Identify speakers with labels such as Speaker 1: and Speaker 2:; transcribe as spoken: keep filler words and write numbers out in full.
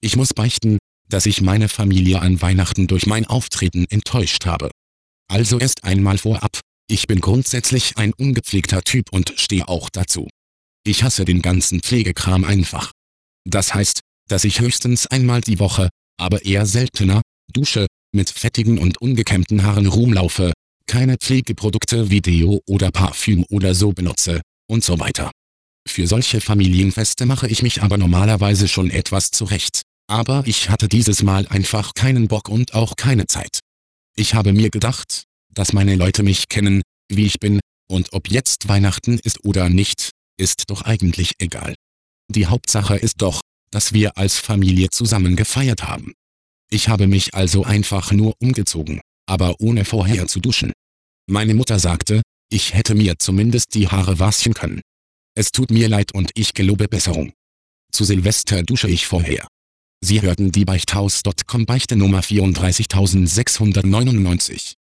Speaker 1: Ich muss beichten, dass ich meine Familie an Weihnachten durch mein Auftreten enttäuscht habe. Also erst einmal vorab, ich bin grundsätzlich ein ungepflegter Typ und stehe auch dazu. Ich hasse den ganzen Pflegekram einfach. Das heißt, dass ich höchstens einmal die Woche, aber eher seltener, dusche, mit fettigen und ungekämmten Haaren rumlaufe, keine Pflegeprodukte wie Deo oder Parfüm oder so benutze, und so weiter. Für solche Familienfeste mache ich mich aber normalerweise schon etwas zurecht, aber ich hatte dieses Mal einfach keinen Bock und auch keine Zeit. Ich habe mir gedacht, dass meine Leute mich kennen, wie ich bin, und ob jetzt Weihnachten ist oder nicht, ist doch eigentlich egal. Die Hauptsache ist doch, dass wir als Familie zusammen gefeiert haben. Ich habe mich also einfach nur umgezogen, aber ohne vorher zu duschen. Meine Mutter sagte, ich hätte mir zumindest die Haare waschen können. Es tut mir leid und ich gelobe Besserung. Zu Silvester dusche ich vorher. Sie hörten die Beichthaus Punkt com Beichte Nummer vierunddreißigtausendsechshundertneunundneunzig.